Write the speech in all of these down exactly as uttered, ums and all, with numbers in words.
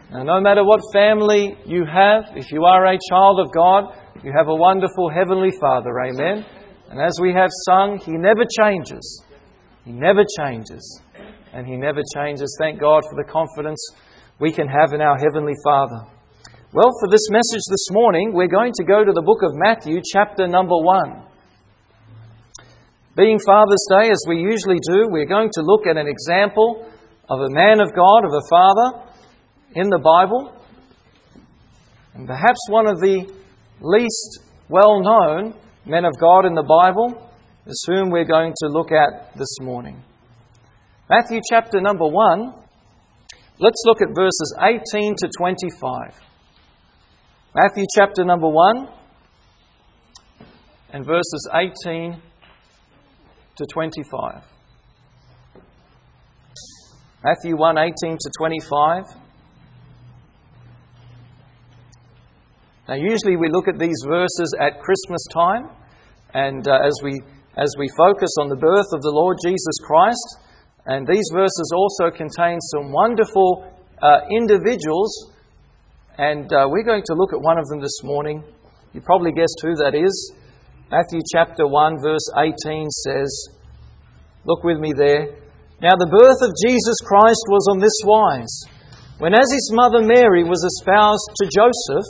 Now, no matter what family you have, if you are a child of God, you have a wonderful Heavenly Father. Amen. And as we have sung, He never changes. He never changes. And He never changes. Thank God for the confidence we can have in our Heavenly Father. Well, for this message this morning, we're going to go to the book of Matthew, chapter number one. Being Father's Day, as we usually do, we're going to look at an example of a man of God, of a father in the Bible. And perhaps one of the least well-known men of God in the Bible is whom we're going to look at this morning. Matthew chapter number one, let's look at verses eighteen to twenty-five. Matthew chapter number one and verses eighteen to twenty-five. Matthew one, eighteen to twenty-five. Now usually we look at these verses at Christmas time, and uh, as we as we focus on the birth of the Lord Jesus Christ, and these verses also contain some wonderful uh, individuals. And uh, we're going to look at one of them this morning. You probably guessed who that is. Matthew chapter one verse eighteen says, look with me there. Now the birth of Jesus Christ was on this wise. When as his mother Mary was espoused to Joseph,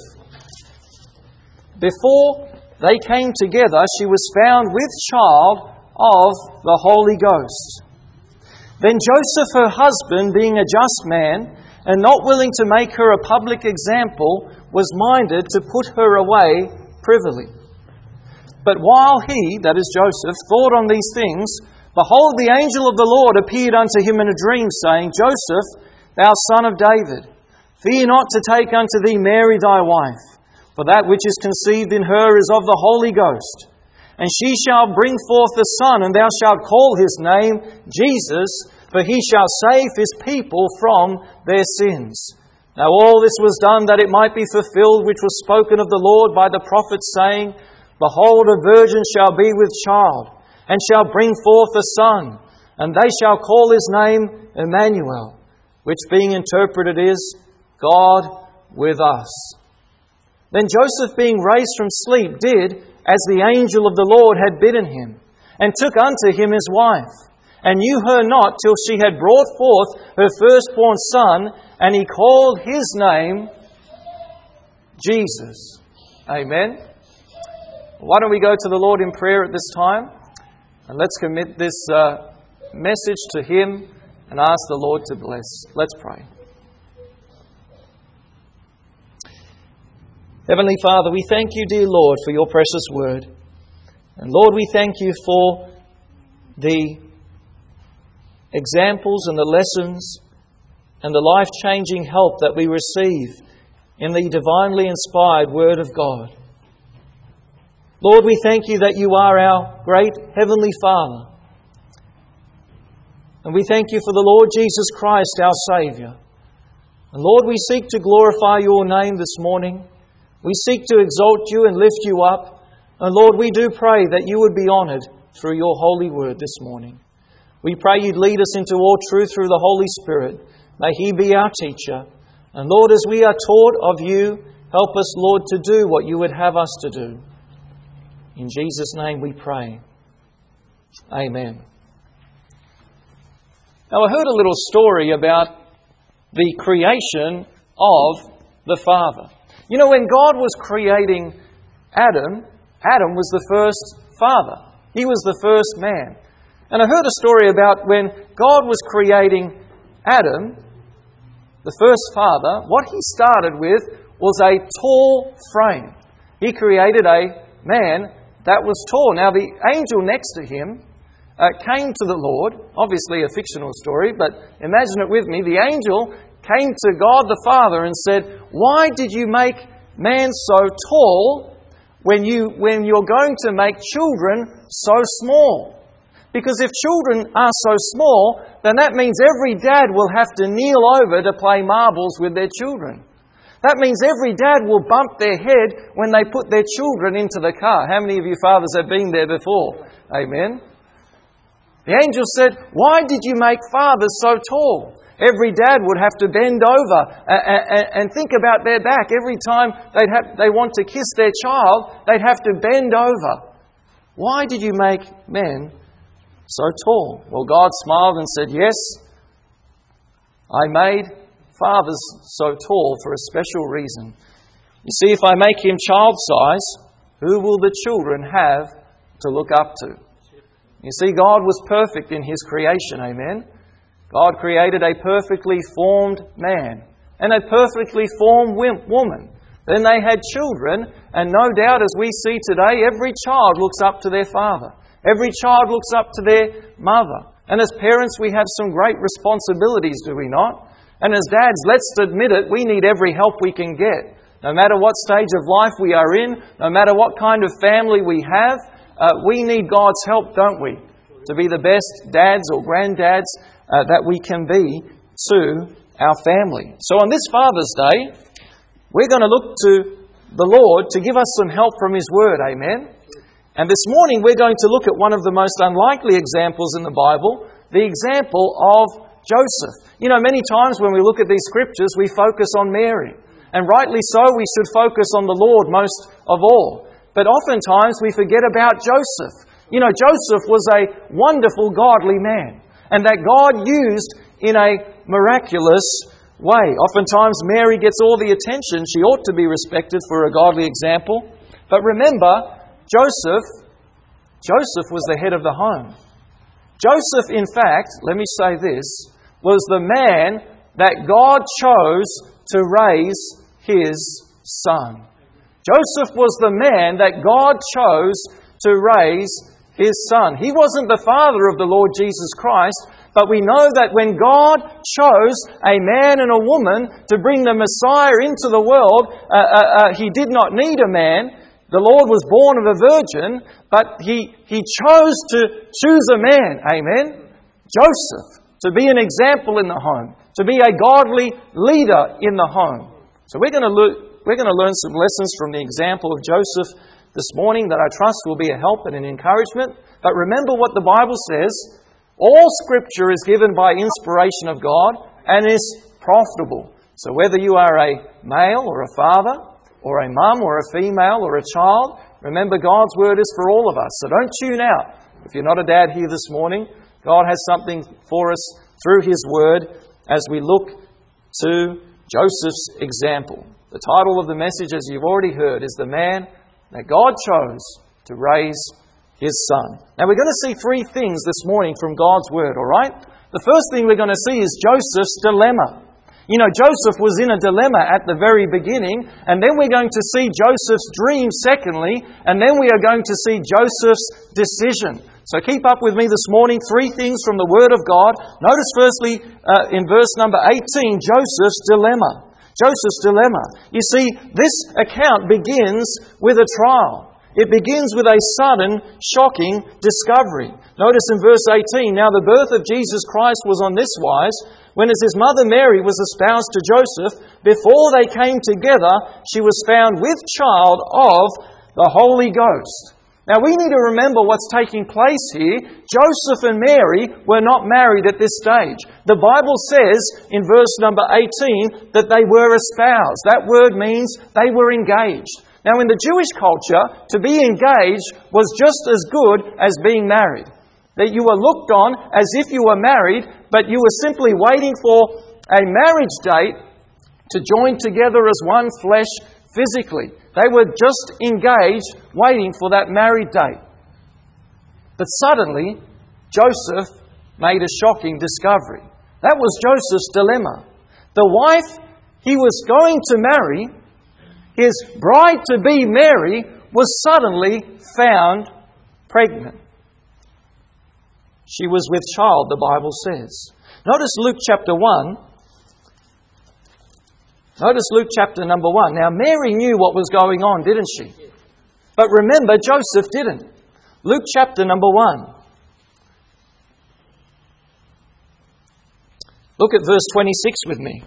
before they came together, she was found with child of the Holy Ghost. Then Joseph, her husband, being a just man, and not willing to make her a public example, was minded to put her away privily. But while he, that is Joseph, thought on these things, behold, the angel of the Lord appeared unto him in a dream, saying, Joseph, thou son of David, fear not to take unto thee Mary thy wife, for that which is conceived in her is of the Holy Ghost. And she shall bring forth a son, and thou shalt call his name Jesus, for he shall save his people from their sins. Now all this was done that it might be fulfilled, which was spoken of the Lord by the prophet, saying, behold, a virgin shall be with child, and shall bring forth a son, and they shall call his name Emmanuel, which being interpreted is, God with us. Then Joseph, being raised from sleep, did as the angel of the Lord had bidden him, and took unto him his wife, and knew her not till she had brought forth her firstborn son, and he called his name Jesus. Amen. Why don't we go to the Lord in prayer at this time, and let's commit this uh, message to Him and ask the Lord to bless. Let's pray. Heavenly Father, we thank you, dear Lord, for your precious word. And Lord, we thank you for the examples and the lessons and the life-changing help that we receive in the divinely inspired Word of God. Lord, we thank you that you are our great Heavenly Father. And we thank you for the Lord Jesus Christ, our Saviour. And Lord, we seek to glorify your name this morning. We seek to exalt you and lift you up. And Lord, we do pray that you would be honoured through your holy word this morning. We pray you'd lead us into all truth through the Holy Spirit. May He be our teacher. And Lord, as we are taught of you, help us, Lord, to do what you would have us to do. In Jesus' name we pray. Amen. Now, I heard a little story about the creation of the Father. You know, when God was creating Adam, Adam was the first father. He was the first man. And I heard a story about when God was creating Adam, the first father, what he started with was a tall frame. He created a man that was tall. Now, the angel next to him uh, came to the Lord, obviously a fictional story, but imagine it with me. The angel came to God the Father and said, why did you make man so tall when, you, when you're going to make children so small? Because if children are so small, then that means every dad will have to kneel over to play marbles with their children. That means every dad will bump their head when they put their children into the car. How many of you fathers have been there before? Amen. The angel said, why did you make fathers so tall? Every dad would have to bend over and, and think about their back. Every time they'd have, they want to kiss their child, they'd have to bend over. Why did you make men so tall? Well, God smiled and said, yes, I made fathers so tall for a special reason. You see, if I make him child-size, who will the children have to look up to? You see, God was perfect in His creation, amen? God created a perfectly formed man and a perfectly formed woman. Then they had children, and no doubt, as we see today, every child looks up to their father. Every child looks up to their mother. And as parents, we have some great responsibilities, do we not? And as dads, let's admit it, we need every help we can get. No matter what stage of life we are in, no matter what kind of family we have, uh, we need God's help, don't we? To be the best dads or granddads uh, that we can be to our family. So on this Father's Day, we're going to look to the Lord to give us some help from His Word, amen? And this morning we're going to look at one of the most unlikely examples in the Bible, the example of Joseph. You know, many times when we look at these scriptures, we focus on Mary. And rightly so, we should focus on the Lord most of all. But oftentimes we forget about Joseph. You know, Joseph was a wonderful, godly man, and that God used in a miraculous way. Oftentimes Mary gets all the attention. She ought to be respected for a godly example. But remember, Joseph, Joseph was the head of the home. Joseph, in fact, let me say this, was the man that God chose to raise His son. Joseph was the man that God chose to raise His son. He wasn't the father of the Lord Jesus Christ, but we know that when God chose a man and a woman to bring the Messiah into the world, uh, uh, uh, He did not need a man. The Lord was born of a virgin, but He, he chose to choose a man, amen? Joseph, to be an example in the home, to be a godly leader in the home. So we're going to lo- we're going to learn some lessons from the example of Joseph this morning that I trust will be a help and an encouragement. But remember what the Bible says, all Scripture is given by inspiration of God and is profitable. So whether you are a male or a father, or a mum or a female or a child, remember God's Word is for all of us. So don't tune out. If you're not a dad here this morning, God has something for us through His Word as we look to Joseph's example. The title of the message, as you've already heard, is The Man That God Chose to Raise His Son. Now we're going to see three things this morning from God's Word, all right? The first thing we're going to see is Joseph's dilemma. You know, Joseph was in a dilemma at the very beginning, and then we're going to see Joseph's dream secondly, and then we are going to see Joseph's decision. So keep up with me this morning. Three things from the Word of God. Notice firstly, uh, in verse number eighteen, Joseph's dilemma. Joseph's dilemma. You see, this account begins with a trial. It begins with a sudden, shocking discovery. Notice in verse eighteen, now the birth of Jesus Christ was on this wise, when as His mother Mary was espoused to Joseph, before they came together, she was found with child of the Holy Ghost. Now we need to remember what's taking place here. Joseph and Mary were not married at this stage. The Bible says in verse number eighteen that they were espoused. That word means they were engaged. Now in the Jewish culture, to be engaged was just as good as being married. That you were looked on as if you were married, but you were simply waiting for a marriage date to join together as one flesh physically. They were just engaged, waiting for that married date. But suddenly, Joseph made a shocking discovery. That was Joseph's dilemma. The wife he was going to marry, his bride-to-be Mary, was suddenly found pregnant. She was with child, the Bible says. Notice Luke chapter one. Notice Luke chapter number one. Now, Mary knew what was going on, didn't she? But remember, Joseph didn't. Luke chapter number one. Look at verse twenty-six with me.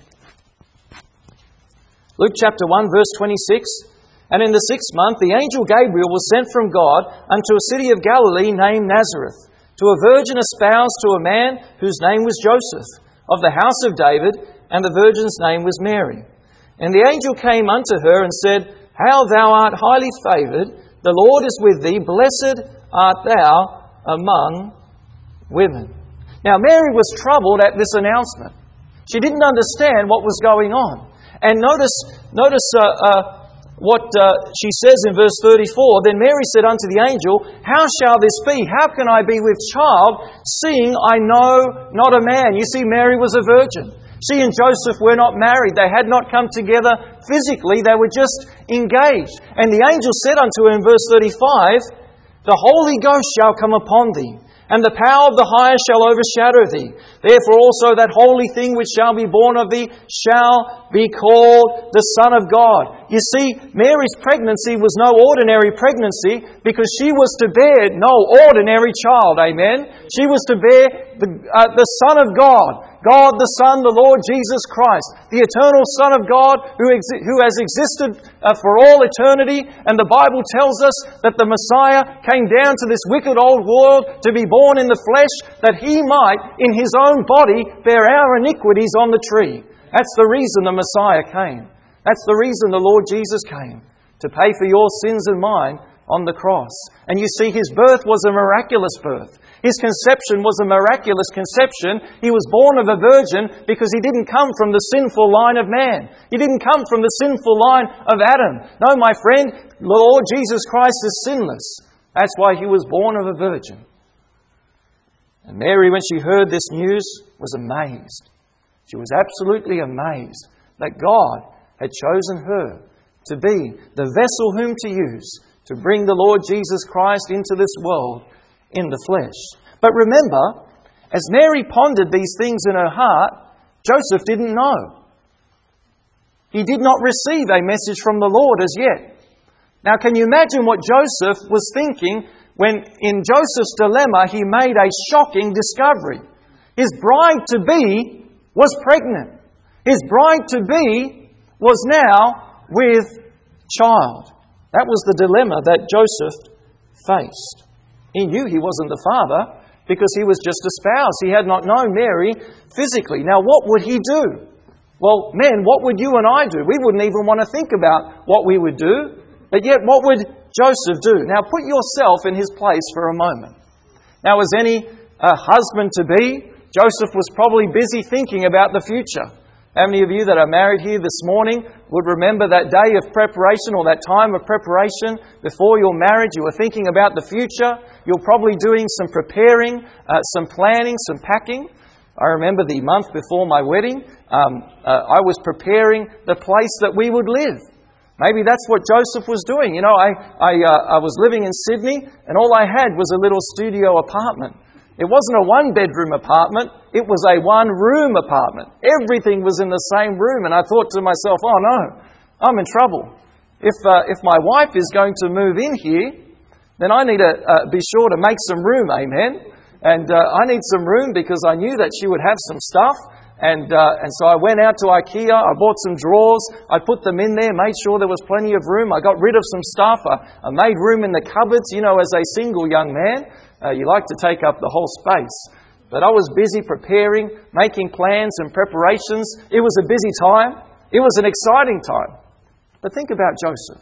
Luke chapter one, verse twenty-six. And in the sixth month, the angel Gabriel was sent from God unto a city of Galilee named Nazareth, to a virgin espoused to a man whose name was Joseph, of the house of David, and the virgin's name was Mary. And the angel came unto her and said, How thou art highly favoured, the Lord is with thee, blessed art thou among women. Now Mary was troubled at this announcement. She didn't understand what was going on. And notice, notice uh, uh, what uh, she says in verse thirty-four. Then Mary said unto the angel, How shall this be? How can I be with child, seeing I know not a man? You see, Mary was a virgin. She and Joseph were not married. They had not come together physically. They were just engaged. And the angel said unto her in verse thirty-five, The Holy Ghost shall come upon thee, and the power of the highest shall overshadow thee. Therefore also that holy thing which shall be born of thee shall be called the Son of God. You see, Mary's pregnancy was no ordinary pregnancy because she was to bear no ordinary child. Amen? She was to bear the, uh, the Son of God. God the Son, the Lord Jesus Christ, the eternal Son of God who, exi- who has existed uh, for all eternity. And the Bible tells us that the Messiah came down to this wicked old world to be born in the flesh, that He might, in His own body, bear our iniquities on the tree. That's the reason the Messiah came. That's the reason the Lord Jesus came, to pay for your sins and mine on the cross. And you see, His birth was a miraculous birth. His conception was a miraculous conception. He was born of a virgin because He didn't come from the sinful line of man. He didn't come from the sinful line of Adam. No, my friend, the Lord Jesus Christ is sinless. That's why He was born of a virgin. And Mary, when she heard this news, was amazed. She was absolutely amazed that God had chosen her to be the vessel whom to use to bring the Lord Jesus Christ into this world in the flesh. But remember, as Mary pondered these things in her heart, Joseph didn't know. He did not receive a message from the Lord as yet. Now, can you imagine what Joseph was thinking when, in Joseph's dilemma, he made a shocking discovery? His bride-to-be was pregnant. His bride-to-be was now with child. That was the dilemma that Joseph faced. He knew he wasn't the father because he was just a spouse. He had not known Mary physically. Now, what would he do? Well, men, what would you and I do? We wouldn't even want to think about what we would do. But yet, what would Joseph do? Now, put yourself in his place for a moment. Now, as any uh, husband-to-be, Joseph was probably busy thinking about the future. How many of you that are married here this morning would remember that day of preparation or that time of preparation before your marriage? You were thinking about the future. You're probably doing some preparing, uh, some planning, some packing. I remember the month before my wedding, um, uh, I was preparing the place that we would live. Maybe that's what Joseph was doing. You know, I, I, uh, I was living in Sydney and all I had was a little studio apartment. It wasn't a one-bedroom apartment. It was a one-room apartment. Everything was in the same room. And I thought to myself, oh no, I'm in trouble. If uh, if my wife is going to move in here, then I need to uh, be sure to make some room, amen? And uh, I need some room because I knew that she would have some stuff. And uh, and so I went out to IKEA, I bought some drawers, I put them in there, made sure there was plenty of room. I got rid of some stuff. I, I made room in the cupboards. You know, as a single young man, Uh, you like to take up the whole space. But I was busy preparing, making plans and preparations. It was a busy time. It was an exciting time. But think about Joseph.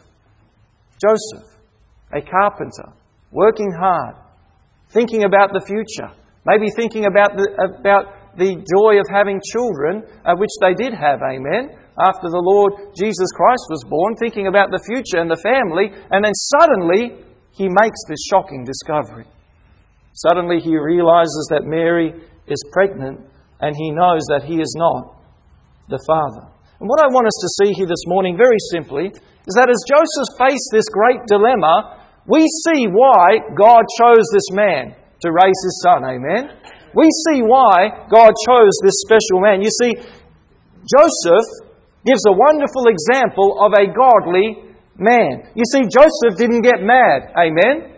Joseph, a carpenter, working hard, thinking about the future. Maybe thinking about the, about the joy of having children, uh, which they did have, amen, after the Lord Jesus Christ was born, thinking about the future and the family. And then suddenly, he makes this shocking discovery. Suddenly he realizes that Mary is pregnant and he knows that he is not the father. And what I want us to see here this morning, very simply, is that as Joseph faced this great dilemma, we see why God chose this man to raise his son. Amen? We see why God chose this special man. You see, Joseph gives a wonderful example of a godly man. You see, Joseph didn't get mad. Amen?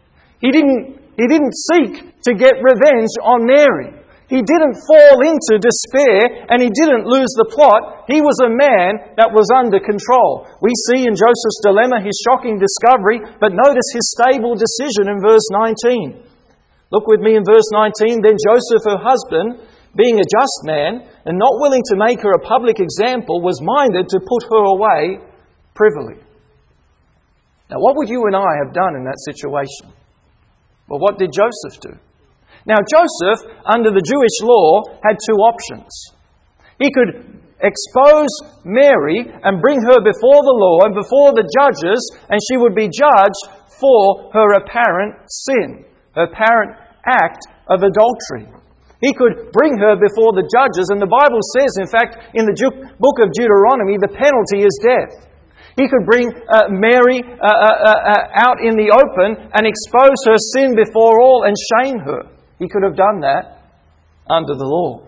He didn't He didn't seek to get revenge on Mary. He didn't fall into despair and he didn't lose the plot. He was a man that was under control. We see in Joseph's dilemma his shocking discovery, but notice his stable decision in verse nineteen. Look with me in verse nineteen. Then Joseph, her husband, being a just man and not willing to make her a public example, was minded to put her away privily. Now, what would you and I have done in that situation? Well, what did Joseph do? Now, Joseph, under the Jewish law, had two options. He could expose Mary and bring her before the law and before the judges, and she would be judged for her apparent sin, her apparent act of adultery. He could bring her before the judges, and the Bible says, in fact, in the book of Deuteronomy, the penalty is death. He could bring uh, Mary uh, uh, uh, out in the open and expose her sin before all and shame her. He could have done that under the law.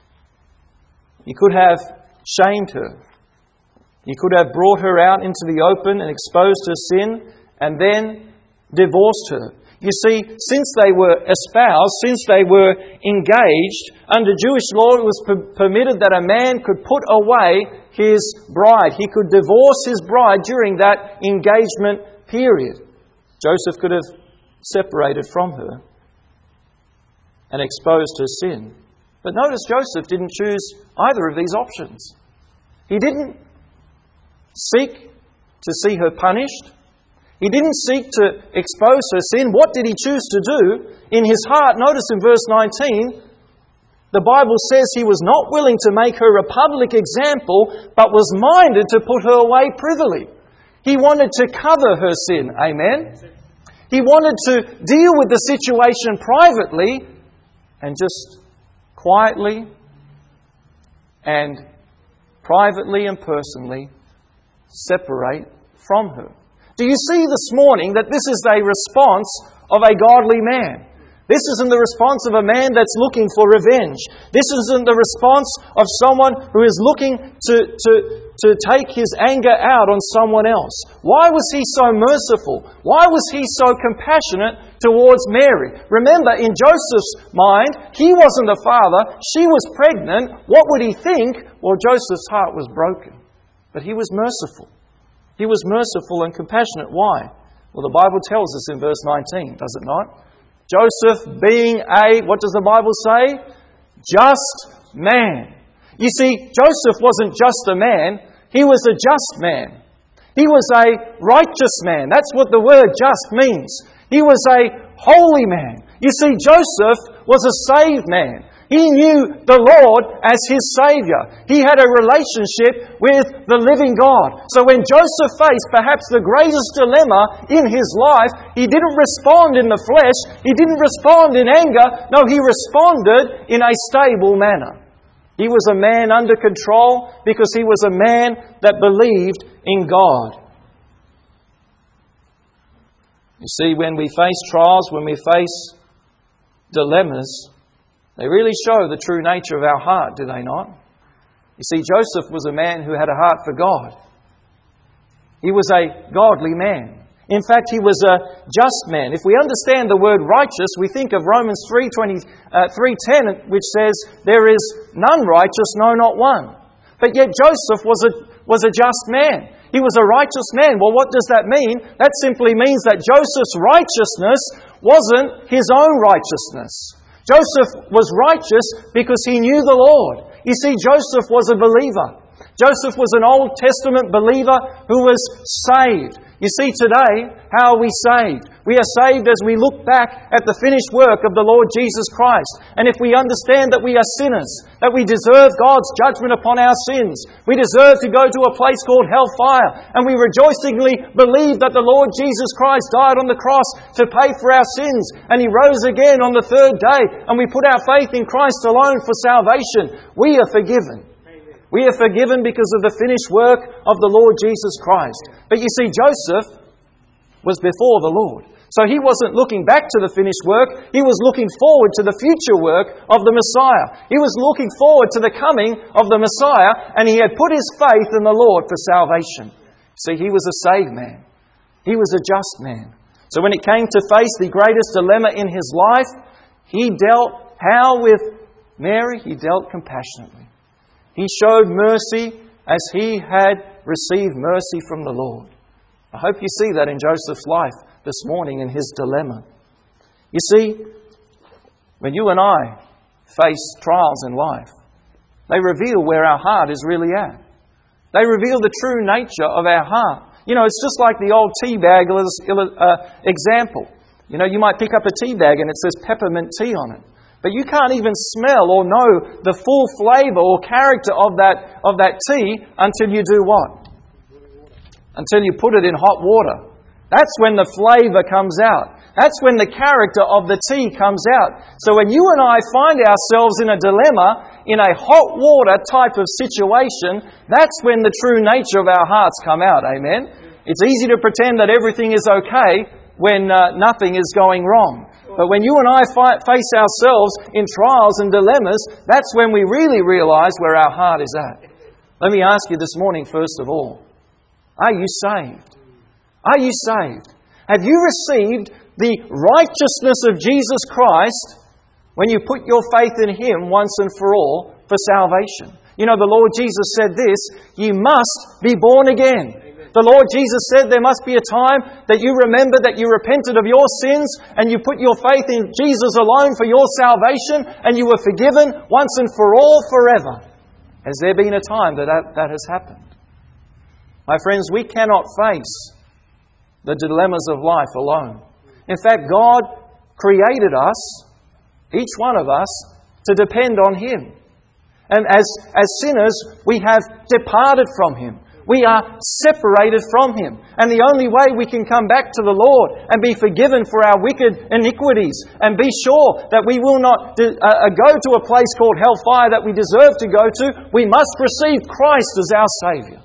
He could have shamed her. He could have brought her out into the open and exposed her sin and then divorced her. You see, since they were espoused, since they were engaged, under Jewish law it was per- permitted that a man could put away his bride. He could divorce his bride during that engagement period. Joseph could have separated from her and exposed her sin. But notice Joseph didn't choose either of these options. He didn't seek to see her punished. He didn't seek to expose her sin. What did he choose to do? In his heart, notice in verse nineteen, the Bible says he was not willing to make her a public example, but was minded to put her away privily. He wanted to cover her sin. Amen? He wanted to deal with the situation privately and just quietly and privately and personally separate from her. Do you see this morning that this is a response of a godly man? This isn't the response of a man that's looking for revenge. This isn't the response of someone who is looking to, to, to take his anger out on someone else. Why was he so merciful? Why was he so compassionate towards Mary? Remember, in Joseph's mind, he wasn't the father. She was pregnant. What would he think? Well, Joseph's heart was broken. But he was merciful. He was merciful and compassionate. Why? Well, the Bible tells us in verse nineteen, does it not? Joseph being a, what does the Bible say? Just man. You see, Joseph wasn't just a man, he was a just man. He was a righteous man. That's what the word just means. He was a holy man. You see, Joseph was a saved man. He knew the Lord as his Saviour. He had a relationship with the living God. So when Joseph faced perhaps the greatest dilemma in his life, he didn't respond in the flesh. He didn't respond in anger. No, he responded in a stable manner. He was a man under control because he was a man that believed in God. You see, when we face trials, when we face dilemmas, they really show the true nature of our heart, do they not? You see, Joseph was a man who had a heart for God. He was a godly man. In fact, he was a just man. If we understand the word righteous, we think of Romans three twenty, uh, three ten, which says, "There is none righteous, no, not one." But yet Joseph was a, was a just man. He was a righteous man. Well, what does that mean? That simply means that Joseph's righteousness wasn't his own righteousness. Joseph was righteous because he knew the Lord. You see, Joseph was a believer. Joseph was an Old Testament believer who was saved. You see, today, how are we saved? We are saved as we look back at the finished work of the Lord Jesus Christ. And if we understand that we are sinners, that we deserve God's judgment upon our sins, we deserve to go to a place called hellfire, and we rejoicingly believe that the Lord Jesus Christ died on the cross to pay for our sins, and He rose again on the third day, and we put our faith in Christ alone for salvation, we are forgiven. We are forgiven because of the finished work of the Lord Jesus Christ. But you see, Joseph was before the Lord. So he wasn't looking back to the finished work. He was looking forward to the future work of the Messiah. He was looking forward to the coming of the Messiah, and he had put his faith in the Lord for salvation. See, he was a saved man. He was a just man. So when it came to face the greatest dilemma in his life, he dealt how with Mary? He dealt compassionately. He showed mercy as he had received mercy from the Lord. I hope you see that in Joseph's life this morning in his dilemma. You see, when you and I face trials in life. They reveal where our heart is really at. They reveal the true nature of our heart. You know, it's just like the old tea bag uh, example. You know, you might pick up a tea bag and it says peppermint tea on it. But you can't even smell or know the full flavour or character of that, of that tea until you do what? Until you put it in hot water. That's when the flavour comes out. That's when the character of the tea comes out. So when you and I find ourselves in a dilemma, in a hot water type of situation, that's when the true nature of our hearts come out. Amen? It's easy to pretend that everything is okay when uh, nothing is going wrong. But when you and I fi- face ourselves in trials and dilemmas, that's when we really realise where our heart is at. Let me ask you this morning, first of all, are you saved? Are you saved? Have you received the righteousness of Jesus Christ when you put your faith in Him once and for all for salvation? You know, the Lord Jesus said this, you must be born again. The Lord Jesus said there must be a time that you remember that you repented of your sins and you put your faith in Jesus alone for your salvation and you were forgiven once and for all forever. Has there been a time that that, that has happened? My friends, we cannot face the dilemmas of life alone. In fact, God created us, each one of us, to depend on Him. And as, as sinners, we have departed from Him. We are separated from Him. And the only way we can come back to the Lord and be forgiven for our wicked iniquities and be sure that we will not do, uh, go to a place called hellfire that we deserve to go to, we must receive Christ as our Saviour.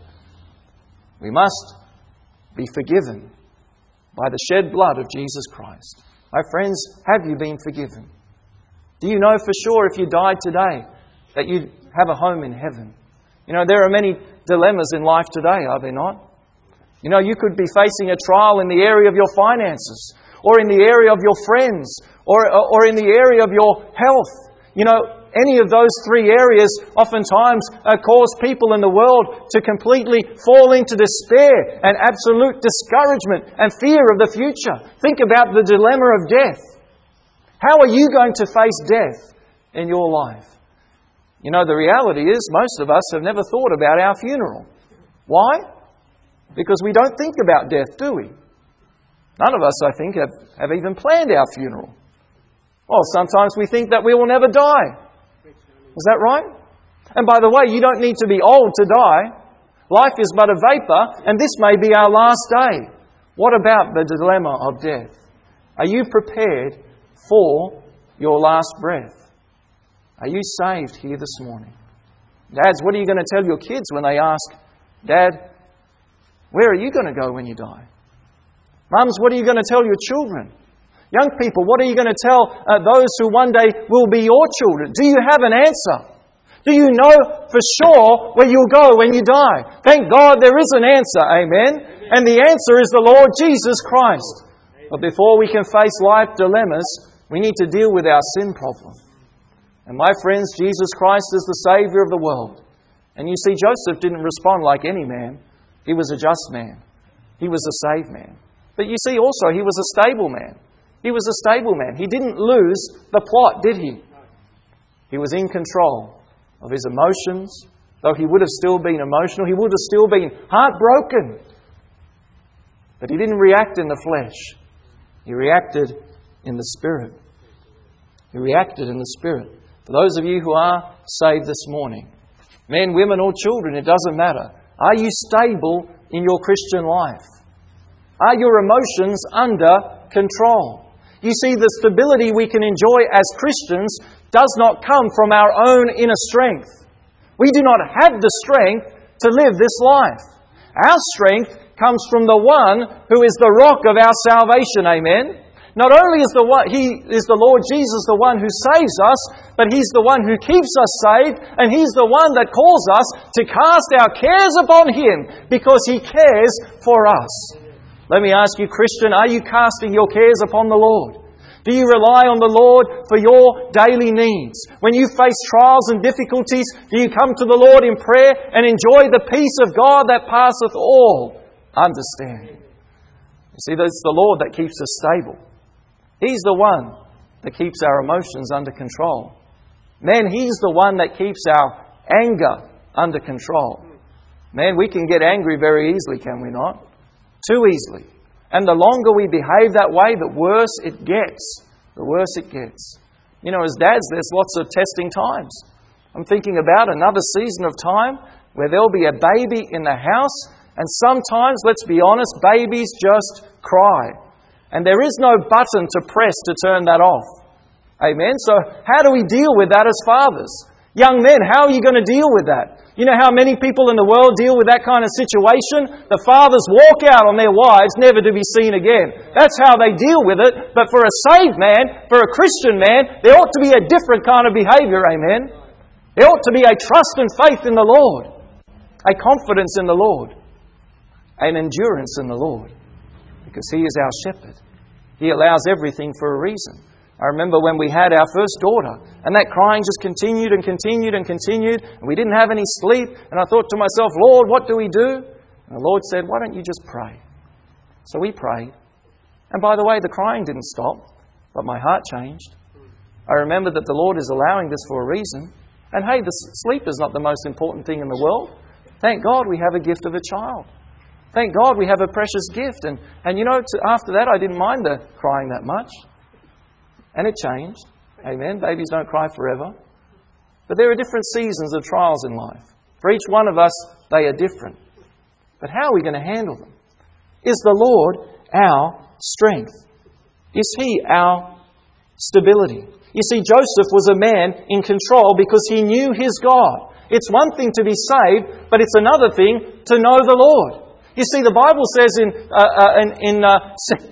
We must be forgiven by the shed blood of Jesus Christ. My friends, have you been forgiven? Do you know for sure if you died today that you have a home in heaven? You know, there are many dilemmas in life today, are there not? You know, you could be facing a trial in the area of your finances, or in the area of your friends, or, or in the area of your health. You know, any of those three areas oftentimes uh, cause people in the world to completely fall into despair and absolute discouragement and fear of the future. Think about the dilemma of death. How are you going to face death in your life? You know, the reality is most of us have never thought about our funeral. Why? Because we don't think about death, do we? None of us, I think, have, have even planned our funeral. Well, sometimes we think that we will never die. Is that right? And by the way, you don't need to be old to die. Life is but a vapour, and this may be our last day. What about the dilemma of death? Are you prepared for your last breath? Are you saved here this morning? Dads, what are you going to tell your kids when they ask, Dad, where are you going to go when you die? Mums, what are you going to tell your children? Young people, what are you going to tell uh, those who one day will be your children? Do you have an answer? Do you know for sure where you'll go when you die? Thank God there is an answer, amen? And the answer is the Lord Jesus Christ. But before we can face life dilemmas, we need to deal with our sin problem. And my friends, Jesus Christ is the Saviour of the world. And you see, Joseph didn't respond like any man. He was a just man. He was a saved man. But you see also, he was a stable man. He was a stable man. He didn't lose the plot, did he? He was in control of his emotions. Though he would have still been emotional, he would have still been heartbroken. But he didn't react in the flesh. He reacted in the Spirit. He reacted in the Spirit. For those of you who are saved this morning, men, women or children, it doesn't matter. Are you stable in your Christian life? Are your emotions under control? You see, the stability we can enjoy as Christians does not come from our own inner strength. We do not have the strength to live this life. Our strength comes from the one who is the rock of our salvation. Amen? Not only is the one, He is the Lord Jesus the one who saves us, but He's the one who keeps us saved, and He's the one that calls us to cast our cares upon Him because He cares for us. Let me ask you, Christian, are you casting your cares upon the Lord? Do you rely on the Lord for your daily needs? When you face trials and difficulties, do you come to the Lord in prayer and enjoy the peace of God that passeth all understanding? You see, it's the Lord that keeps us stable. He's the one that keeps our emotions under control. Man, He's the one that keeps our anger under control. Man, we can get angry very easily, can we not? Too easily. And the longer we behave that way, the worse it gets. The worse it gets. You know, as dads, there's lots of testing times. I'm thinking about another season of time where there'll be a baby in the house, and sometimes, let's be honest, babies just cry. And there is no button to press to turn that off. Amen? So how do we deal with that as fathers? Young men, how are you going to deal with that? You know how many people in the world deal with that kind of situation? The fathers walk out on their wives, never to be seen again. That's how they deal with it. But for a saved man, for a Christian man, there ought to be a different kind of behaviour, amen? There ought to be a trust and faith in the Lord, a confidence in the Lord, an endurance in the Lord, because He is our shepherd. He allows everything for a reason. I remember when we had our first daughter, and that crying just continued and continued and continued, and we didn't have any sleep, and I thought to myself, Lord, what do we do? And the Lord said, why don't you just pray? So we prayed. And by the way, the crying didn't stop, but my heart changed. I remember that the Lord is allowing this for a reason. And hey, the sleep is not the most important thing in the world. Thank God we have a gift of a child. Thank God we have a precious gift. And, and you know, to, after that, I didn't mind the crying that much. And it changed. Amen. Babies don't cry forever. But there are different seasons of trials in life. For each one of us, they are different. But how are we going to handle them? Is the Lord our strength? Is He our stability? You see, Joseph was a man in control because he knew his God. It's one thing to be saved, but it's another thing to know the Lord. You see, the Bible says in, uh, uh, in, in uh,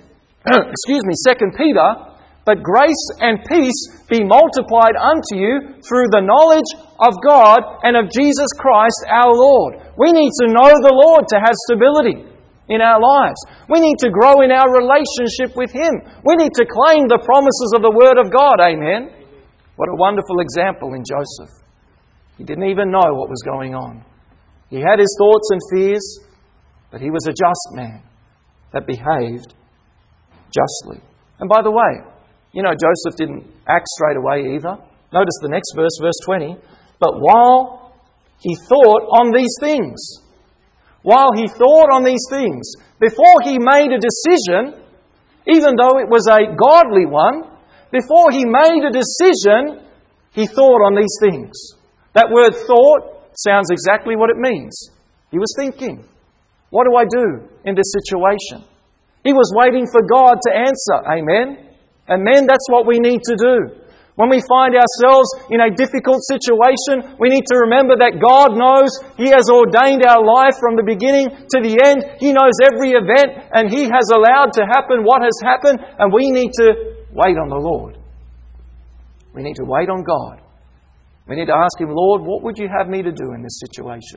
excuse me, Second Peter, but grace and peace be multiplied unto you through the knowledge of God and of Jesus Christ our Lord. We need to know the Lord to have stability in our lives. We need to grow in our relationship with Him. We need to claim the promises of the Word of God. Amen? What a wonderful example in Joseph. He didn't even know what was going on. He had his thoughts and fears, but he was a just man that behaved justly. And by the way, you know, Joseph didn't act straight away either. Notice the next verse, verse twenty. But while he thought on these things, while he thought on these things, before he made a decision, even though it was a godly one, before he made a decision, he thought on these things. That word thought sounds exactly what it means. He was thinking, what do I do in this situation? He was waiting for God to answer. Amen? And men, that's what we need to do. When we find ourselves in a difficult situation, we need to remember that God knows He has ordained our life from the beginning to the end. He knows every event, and He has allowed to happen what has happened, and we need to wait on the Lord. We need to wait on God. We need to ask Him, Lord, what would you have me to do in this situation?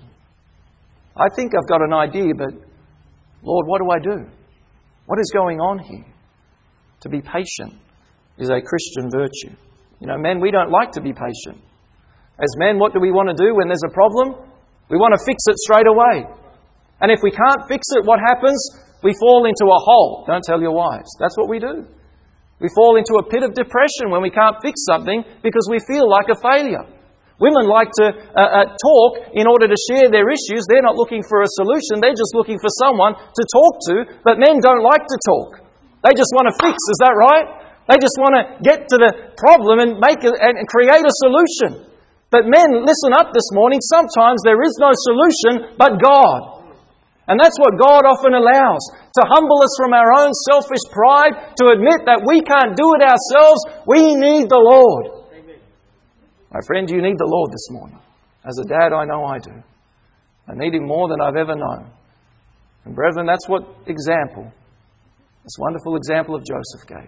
I think I've got an idea, but Lord, what do I do? What is going on here? To be patient is a Christian virtue. You know, men, we don't like to be patient. As men, what do we want to do when there's a problem? We want to fix it straight away. And if we can't fix it, what happens? We fall into a hole. Don't tell your wives. That's what we do. We fall into a pit of depression when we can't fix something because we feel like a failure. Women like to uh, uh, talk in order to share their issues. They're not looking for a solution. They're just looking for someone to talk to. But men don't like to talk. They just want to fix. Is that right? They just want to get to the problem and make it, and create a solution. But men, listen up this morning. Sometimes there is no solution but God. And that's what God often allows. To humble us from our own selfish pride, to admit that we can't do it ourselves. We need the Lord. Amen. My friend, you need the Lord this morning. As a dad, I know I do. I need Him more than I've ever known. And brethren, that's what example, this wonderful example of Joseph gave.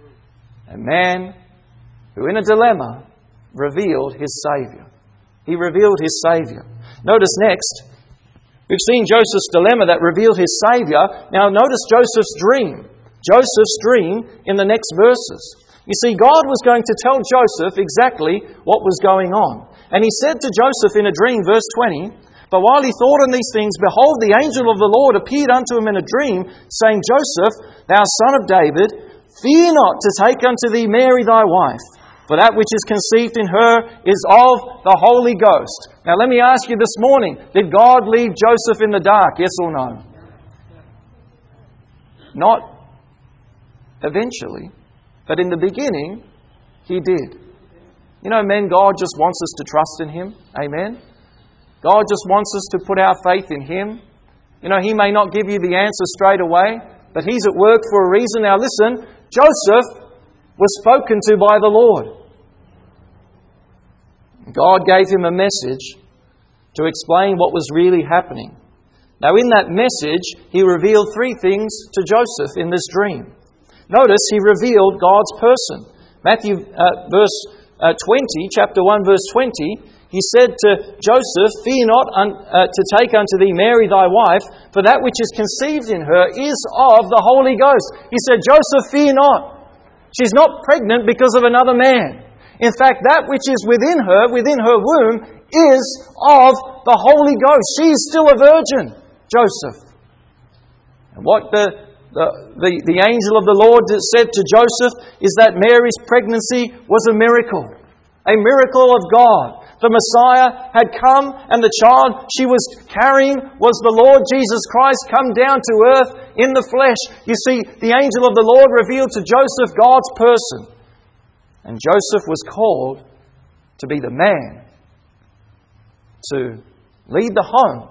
A man who in a dilemma revealed his Saviour. He revealed his Saviour. Notice next, we've seen Joseph's dilemma that revealed his Saviour. Now notice Joseph's dream. Joseph's dream in the next verses. You see, God was going to tell Joseph exactly what was going on. And He said to Joseph in a dream, verse twenty, but while he thought on these things, behold, the angel of the Lord appeared unto him in a dream, saying, Joseph, thou son of David, fear not to take unto thee Mary thy wife, For that which is conceived in her is of the Holy Ghost. Now let me ask you this morning, did God leave Joseph in the dark, yes or no? Not eventually, but in the beginning, He did. You know, men, God just wants us to trust in Him. Amen? God just wants us to put our faith in Him. You know, He may not give you the answer straight away, but He's at work for a reason. Now listen, Joseph was spoken to by the Lord. God gave him a message to explain what was really happening. Now in that message, He revealed three things to Joseph in this dream. Notice He revealed God's person. Matthew uh, verse uh, twenty, chapter one, verse twenty, He said to Joseph, "Fear not un- uh, to take unto thee Mary thy wife, for that which is conceived in her is of the Holy Ghost." He said, "Joseph, fear not. She's not pregnant because of another man. In fact, that which is within her, within her womb, is of the Holy Ghost. She is still a virgin, Joseph." And what the, the, the, the angel of the Lord said to Joseph is that Mary's pregnancy was a miracle. A miracle of God. The Messiah had come, and the child she was carrying was the Lord Jesus Christ come down to earth in the flesh. You see, the angel of the Lord revealed to Joseph God's person. And Joseph was called to be the man to lead the home.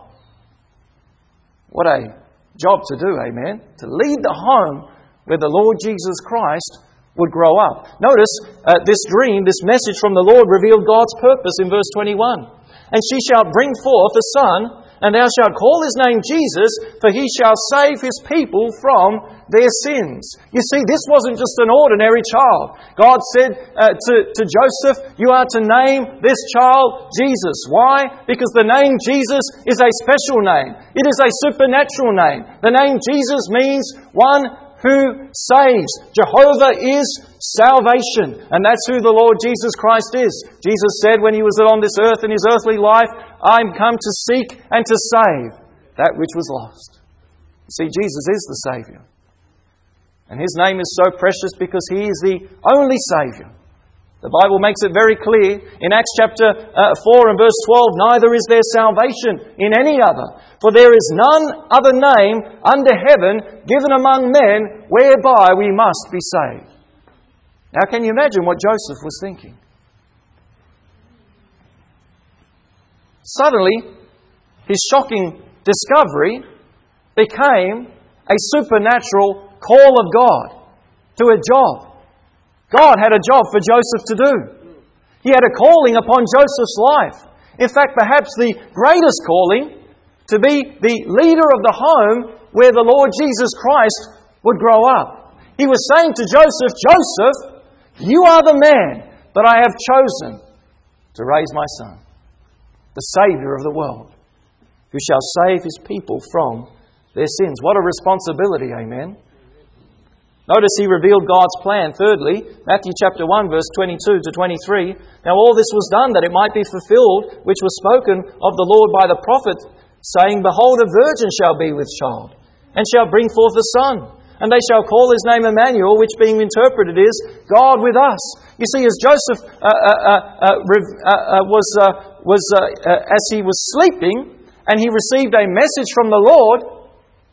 What a job to do, amen? To lead the home where the Lord Jesus Christ would grow up. Notice uh, this dream, this message from the Lord revealed God's purpose in verse twenty-one. "And she shall bring forth a son, and thou shalt call his name Jesus, for he shall save his people from their sins." You see, this wasn't just an ordinary child. God said uh, to, to Joseph, "You are to name this child Jesus." Why? Because the name Jesus is a special name. It is a supernatural name. The name Jesus means one who saves. Jehovah is salvation. And that's who the Lord Jesus Christ is. Jesus said when He was on this earth in His earthly life, "I'm come to seek and to save that which was lost." You see, Jesus is the Saviour. And His name is so precious because He is the only Saviour. The Bible makes it very clear in Acts chapter uh, four and verse twelve, "Neither is there salvation in any other, for there is none other name under heaven given among men whereby we must be saved." Now can you imagine what Joseph was thinking? Suddenly, his shocking discovery became a supernatural call of God to a job. God had a job for Joseph to do. He had a calling upon Joseph's life. In fact, perhaps the greatest calling, to be the leader of the home where the Lord Jesus Christ would grow up. He was saying to Joseph, "Joseph, you are the man that I have chosen to raise my son, the Saviour of the world, who shall save His people from their sins." What a responsibility, amen? Notice He revealed God's plan. Thirdly, Matthew chapter one, verse twenty-two to twenty-three. "Now all this was done that it might be fulfilled, which was spoken of the Lord by the prophet, saying, Behold, a virgin shall be with child, and shall bring forth a son. And they shall call his name Emmanuel," which being interpreted is God with us. You see, as Joseph uh, uh, uh, uh, uh, was, uh, was uh, uh, as he was sleeping, and he received a message from the Lord,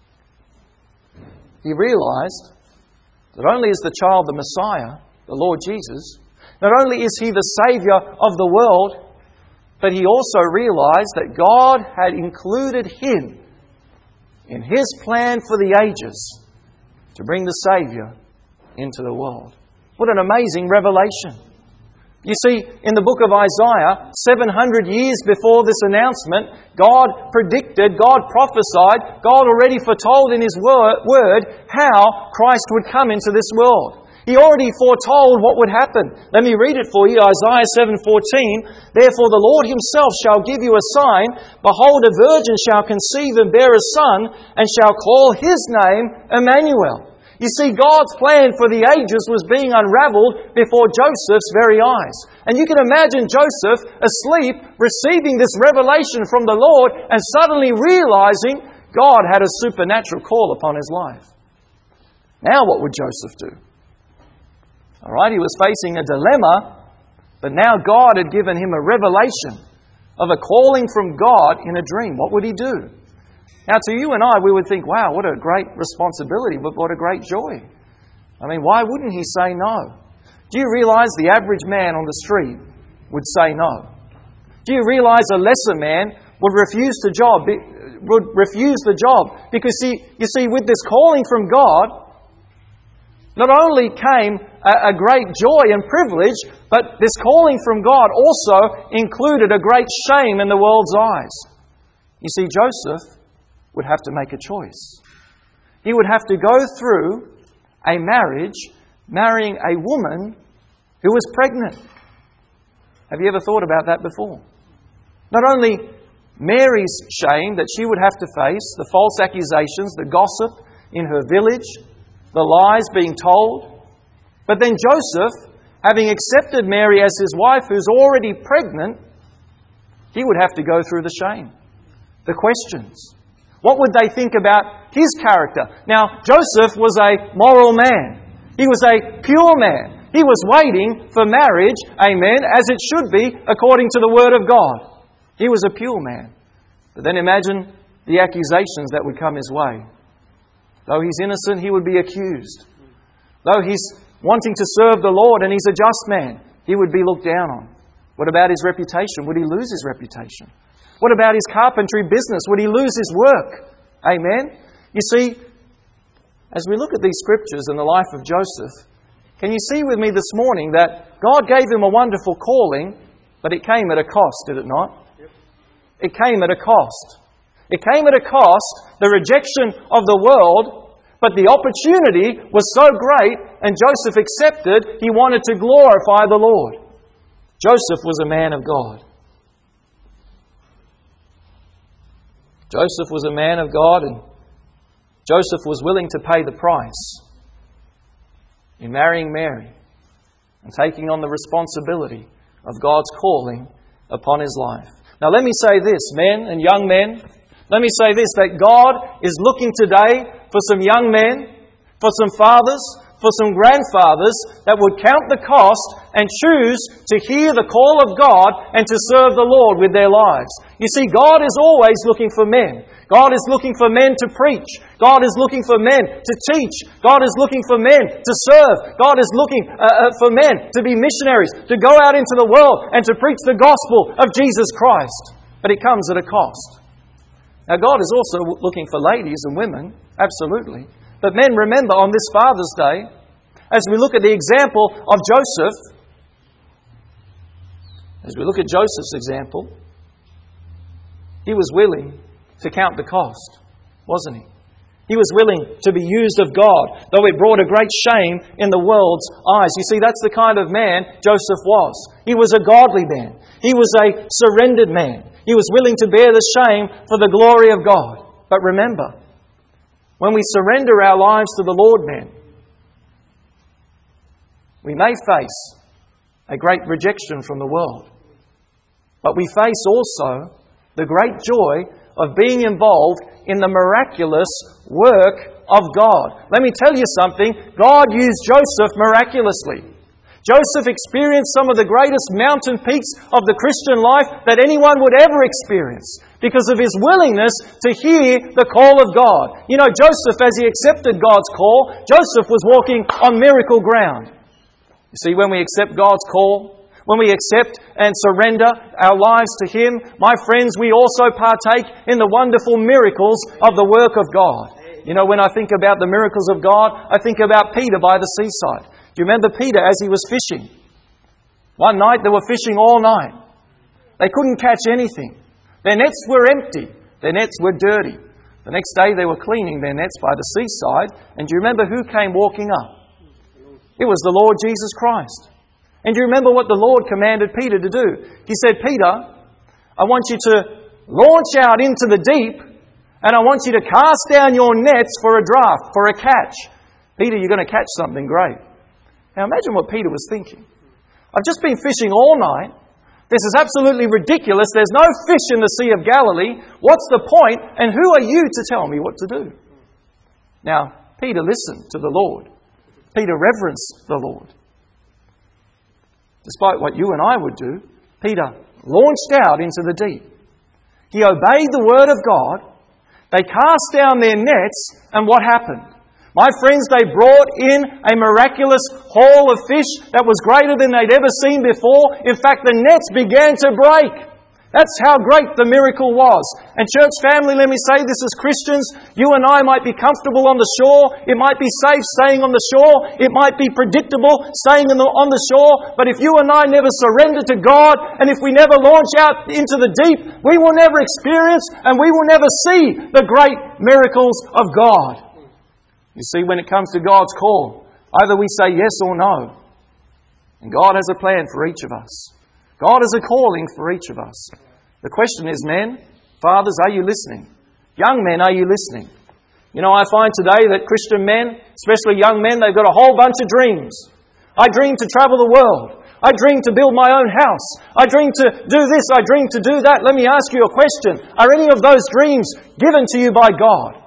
he realized not only is the child the Messiah, the Lord Jesus, not only is He the Saviour of the world, but he also realized that God had included him in His plan for the ages to bring the Saviour into the world. What an amazing revelation. You see, in the book of Isaiah, seven hundred years before this announcement, God predicted, God prophesied, God already foretold in His word how Christ would come into this world. He already foretold what would happen. Let me read it for you, Isaiah seven fourteen. "Therefore the Lord Himself shall give you a sign. Behold, a virgin shall conceive and bear a son, and shall call His name Emmanuel." You see, God's plan for the ages was being unravelled before Joseph's very eyes. And you can imagine Joseph asleep, receiving this revelation from the Lord, and suddenly realizing God had a supernatural call upon his life. Now what would Joseph do? All right, he was facing a dilemma But now God had given him a revelation of a calling from God in a dream. What would he do? Now, to you and I, we would think, wow, what a great responsibility, but what a great joy. I mean, why wouldn't he say no? Do you realize the average man on the street would say no? Do you realize a lesser man would refuse the job, would refuse the job? Because see, you see, with this calling from God, not only came a, a great joy and privilege, but this calling from God also included a great shame in the world's eyes. You see, Joseph would have to make a choice. He would have to go through a marriage, marrying a woman who was pregnant. Have you ever thought about that before? Not only Mary's shame that she would have to face, the false accusations, the gossip in her village, the lies being told, but then Joseph, having accepted Mary as his wife who's already pregnant, he would have to go through the shame, the questions. What would they think about his character? Now, Joseph was a moral man. He was a pure man. He was waiting for marriage, amen, as it should be according to the Word of God. He was a pure man. But then imagine the accusations that would come his way. Though he's innocent, he would be accused. Though he's wanting to serve the Lord and he's a just man, he would be looked down on. What about his reputation? Would he lose his reputation? What about his carpentry business? Would he lose his work? Amen? You see, as we look at these scriptures in the life of Joseph, can you see with me this morning that God gave him a wonderful calling, but it came at a cost, did it not? Yep. It came at a cost. It came at a cost, the rejection of the world, but the opportunity was so great, and Joseph accepted. He wanted to glorify the Lord. Joseph was a man of God. Joseph was a man of God, and Joseph was willing to pay the price in marrying Mary and taking on the responsibility of God's calling upon his life. Now let me say this, men and young men, let me say this, that God is looking today for some young men, for some fathers, for some grandfathers that would count the cost and choose to hear the call of God and to serve the Lord with their lives. You see, God is always looking for men. God is looking for men to preach. God is looking for men to teach. God is looking for men to serve. God is looking uh, uh, for men to be missionaries, to go out into the world and to preach the gospel of Jesus Christ. But it comes at a cost. Now, God is also looking for ladies and women, absolutely. But men, remember, on this Father's Day, as we look at the example of Joseph, as we look at Joseph's example, he was willing to count the cost, wasn't he? He was willing to be used of God, though it brought a great shame in the world's eyes. You see, that's the kind of man Joseph was. He was a godly man. He was a surrendered man. He was willing to bear the shame for the glory of God. But remember, when we surrender our lives to the Lord, men, we may face a great rejection from the world. But we face also the great joy of being involved in the miraculous work of God. Let me tell you something. God used Joseph miraculously. Joseph experienced some of the greatest mountain peaks of the Christian life that anyone would ever experience because of his willingness to hear the call of God. You know, Joseph, as he accepted God's call, Joseph was walking on miracle ground. You see, when we accept God's call, when we accept and surrender our lives to Him, my friends, we also partake in the wonderful miracles of the work of God. You know, when I think about the miracles of God, I think about Peter by the seaside. Do you remember Peter as he was fishing? One night they were fishing all night. They couldn't catch anything. Their nets were empty. Their nets were dirty. The next day they were cleaning their nets by the seaside. And do you remember who came walking up? It was the Lord Jesus Christ. And do you remember what the Lord commanded Peter to do? He said, Peter, I want you to launch out into the deep and I want you to cast down your nets for a draft, for a catch. Peter, you're going to catch something great. Now imagine what Peter was thinking. I've just been fishing all night. This is absolutely ridiculous. There's no fish in the Sea of Galilee. What's the point? And who are you to tell me what to do? Now, Peter listened to the Lord. Peter reverenced the Lord. despite what you and I would do, Peter launched out into the deep. He obeyed the word of God. They cast down their nets, and what happened? My friends, they brought in a miraculous haul of fish that was greater than they'd ever seen before. In fact, the nets began to break. That's how great the miracle was. And church family, let me say this as Christians, you and I might be comfortable on the shore. It might be safe staying on the shore. It might be predictable staying on the, on the shore. But if you and I never surrender to God, and if we never launch out into the deep, we will never experience and we will never see the great miracles of God. You see, when it comes to God's call, either we say yes or no. And God has a plan for each of us. God has a calling for each of us. The question is, men, fathers, are you listening? Young men, are you listening? You know, I find today that Christian men, especially young men, they've got a whole bunch of dreams. I dream to travel the world. I dream to build my own house. I dream to do this. I dream to do that. Let me ask you a question. Are any of those dreams given to you by God?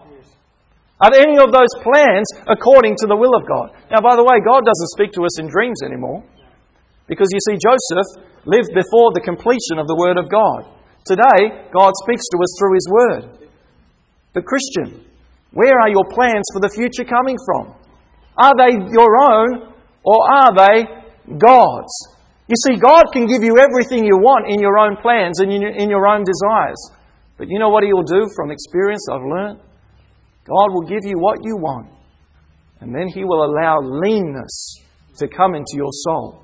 Are any of those plans according to the will of God? Now, by the way, God doesn't speak to us in dreams anymore. Because you see, Joseph lived before the completion of the Word of God. Today, God speaks to us through His Word. But Christian, where are your plans for the future coming from? Are they your own or are they God's? You see, God can give you everything you want in your own plans and in your own desires. But you know what He will do from experience I've learned? God will give you what you want. And then He will allow leanness to come into your soul.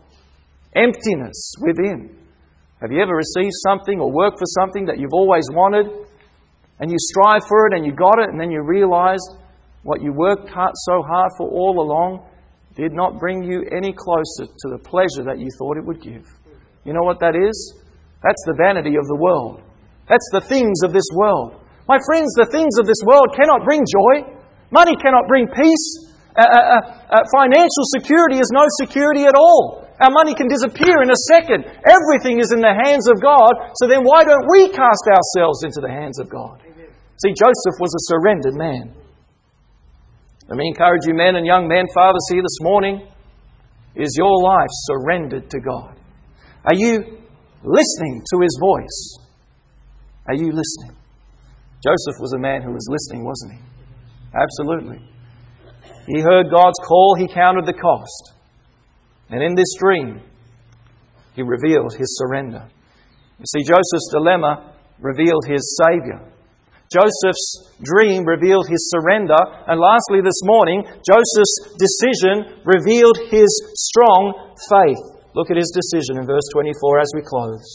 Emptiness within. Have you ever received something or worked for something that you've always wanted and you strive for it and you got it and then you realize what you worked hard, so hard for all along did not bring you any closer to the pleasure that you thought it would give? You know what that is? That's the vanity of the world. That's the things of this world. My friends, the things of this world cannot bring joy. Money cannot bring peace. Uh, uh, uh, financial security is no security at all. Our money can disappear in a second. Everything is in the hands of God. So then why don't we cast ourselves into the hands of God? Amen. See, Joseph was a surrendered man. Let me encourage you men and young men, fathers here this morning. Is your life surrendered to God? Are you listening to His voice? Are you listening? Joseph was a man who was listening, wasn't he? Absolutely. He heard God's call. He counted the cost. And in this dream, he revealed his surrender. You see, Joseph's dilemma revealed his Saviour. Joseph's dream revealed his surrender. And lastly this morning, Joseph's decision revealed his strong faith. Look at his decision in verse twenty-four as we close.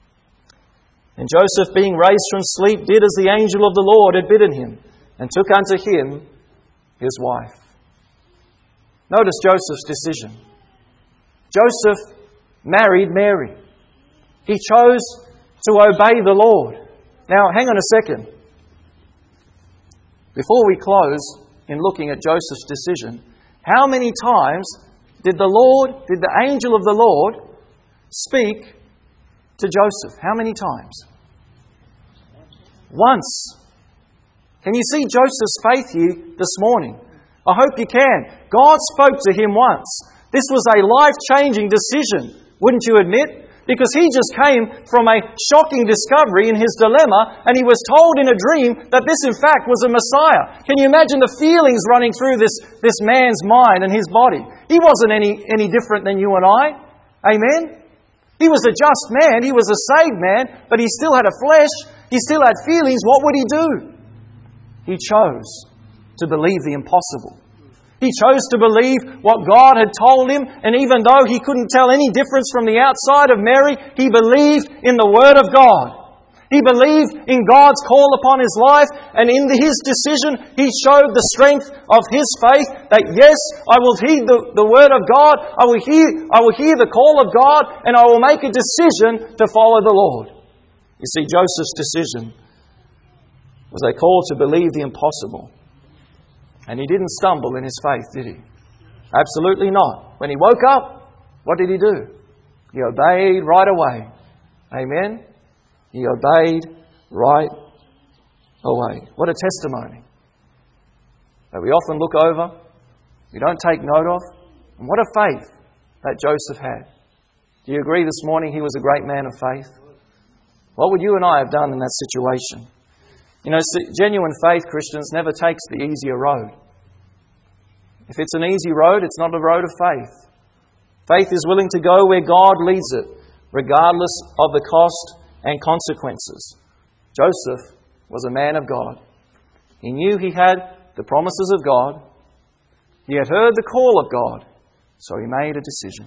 And Joseph, being raised from sleep, did as the angel of the Lord had bidden him, and took unto him his wife. Notice Joseph's decision. Joseph married Mary. He chose to obey the Lord. Now, hang on a second. Before we close in looking at Joseph's decision, how many times did the Lord, did the angel of the Lord speak to Joseph? How many times? Once. Can you see Joseph's faith here this morning? I hope you can. God spoke to him once. This was a life-changing decision, wouldn't you admit? Because he just came from a shocking discovery in his dilemma, and he was told in a dream that this, in fact, was a Messiah. Can you imagine the feelings running through this, this man's mind and his body? He wasn't any, any different than you and I. Amen? He was a just man. He was a saved man, but he still had a flesh. He still had feelings. What would he do? He chose to believe the impossible. He chose to believe what God had told him, and even though he couldn't tell any difference from the outside of Mary, he believed in the Word of God. He believed in God's call upon his life, and in his decision, he showed the strength of his faith that, yes, I will heed the, the Word of God, I will hear, I will hear the call of God, and I will make a decision to follow the Lord. You see, Joseph's decision was a call to believe the impossible. And he didn't stumble in his faith, did he? Absolutely not. When he woke up, what did he do? He obeyed right away. Amen? He obeyed right away. What a testimony that we often look over, we don't take note of. And what a faith that Joseph had. Do you agree this morning he was a great man of faith? What would you and I have done in that situation? You know, genuine faith, Christians, never takes the easier road. If it's an easy road, it's not a road of faith. Faith is willing to go where God leads it, regardless of the cost and consequences. Joseph was a man of God. He knew he had the promises of God. He had heard the call of God, so he made a decision.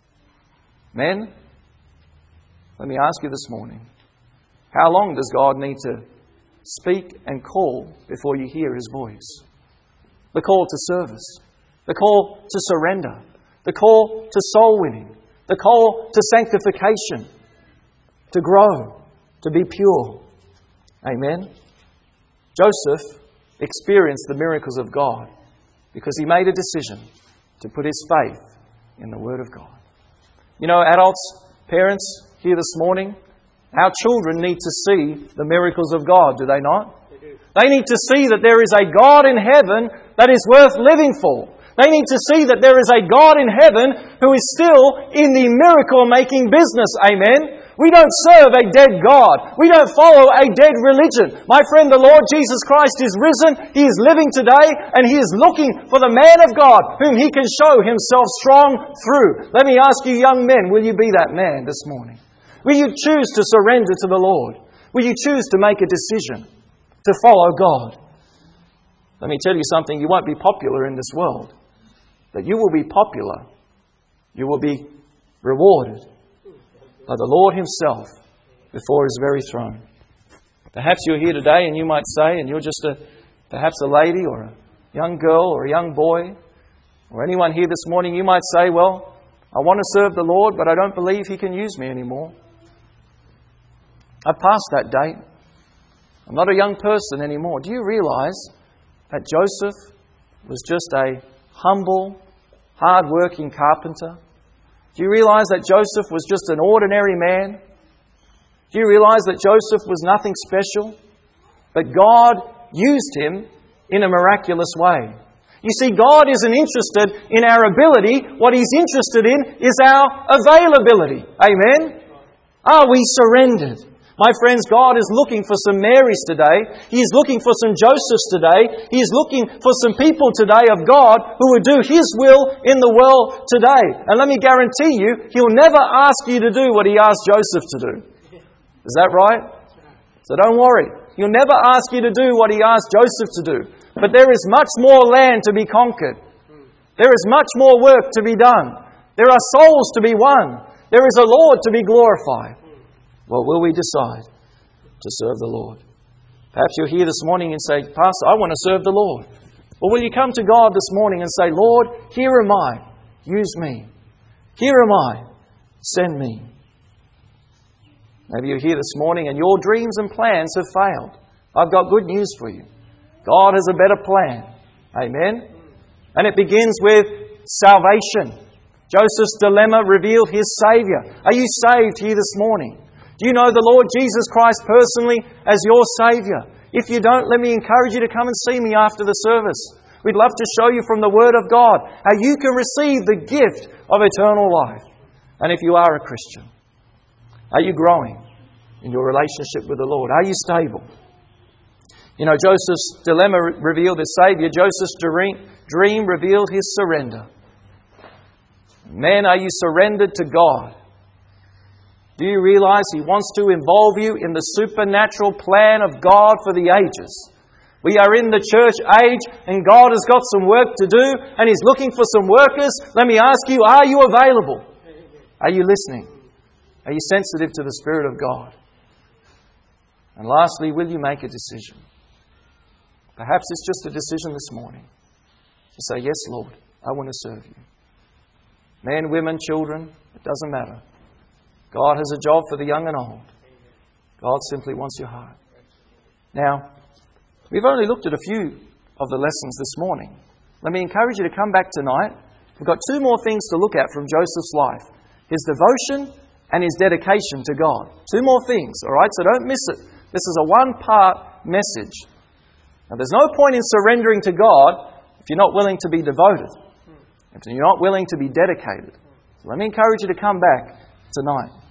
Men, let me ask you this morning, how long does God need to speak and call before you hear His voice? The call to service, the call to surrender, the call to soul winning, the call to sanctification, to grow, to be pure. Amen. Joseph experienced the miracles of God because he made a decision to put his faith in the Word of God. You know, adults, parents here this morning, our children need to see the miracles of God, do they not? They do. They need to see that there is a God in heaven that is worth living for. They need to see that there is a God in heaven who is still in the miracle-making business. Amen. We don't serve a dead God. We don't follow a dead religion. My friend, the Lord Jesus Christ is risen. He is living today, and He is looking for the man of God whom He can show Himself strong through. Let me ask you, young men, will you be that man this morning? Will you choose to surrender to the Lord? Will you choose to make a decision to follow God? Let me tell you something. You won't be popular in this world, but you will be popular. You will be rewarded by the Lord Himself before His very throne. Perhaps you're here today and you might say, and you're just a perhaps a lady or a young girl or a young boy, or anyone here this morning, you might say, well, I want to serve the Lord, but I don't believe He can use me anymore. I've passed that date. I'm not a young person anymore. Do you realize that Joseph was just a humble, hard-working carpenter? Do you realize that Joseph was just an ordinary man? Do you realize that Joseph was nothing special? But God used him in a miraculous way. You see, God isn't interested in our ability. What He's interested in is our availability. Amen? Are we surrendered? My friends, God is looking for some Marys today. He is looking for some Josephs today. He is looking for some people today of God who will do His will in the world today. And let me guarantee you, He'll never ask you to do what He asked Joseph to do. Is that right? So don't worry. He'll never ask you to do what He asked Joseph to do. But there is much more land to be conquered. There is much more work to be done. There are souls to be won. There is a Lord to be glorified. Well, will we decide to serve the Lord? Perhaps you're here this morning and say, Pastor, I want to serve the Lord. Well, will you come to God this morning and say, Lord, here am I. Use me. Here am I. Send me. Maybe you're here this morning and your dreams and plans have failed. I've got good news for you. God has a better plan. Amen? And it begins with salvation. Joseph's dilemma revealed his Saviour. Are you saved here this morning? Do you know the Lord Jesus Christ personally as your Saviour? If you don't, let me encourage you to come and see me after the service. We'd love to show you from the Word of God how you can receive the gift of eternal life. And if you are a Christian, are you growing in your relationship with the Lord? Are you stable? You know, Joseph's dilemma revealed his Saviour. Joseph's dream, dream revealed his surrender. Men, are you surrendered to God? Do you realize He wants to involve you in the supernatural plan of God for the ages? We are in the church age and God has got some work to do and He's looking for some workers. Let me ask you, are you available? Are you listening? Are you sensitive to the Spirit of God? And lastly, will you make a decision? Perhaps it's just a decision this morning to say, yes, Lord, I want to serve you. Men, women, children, it doesn't matter. God has a job for the young and old. God simply wants your heart. Now, we've only looked at a few of the lessons this morning. Let me encourage you to come back tonight. We've got two more things to look at from Joseph's life. His devotion and his dedication to God. Two more things, all right? So don't miss it. This is a one-part message. Now, there's no point in surrendering to God if you're not willing to be devoted. If you're not willing to be dedicated. So let me encourage you to come back tonight.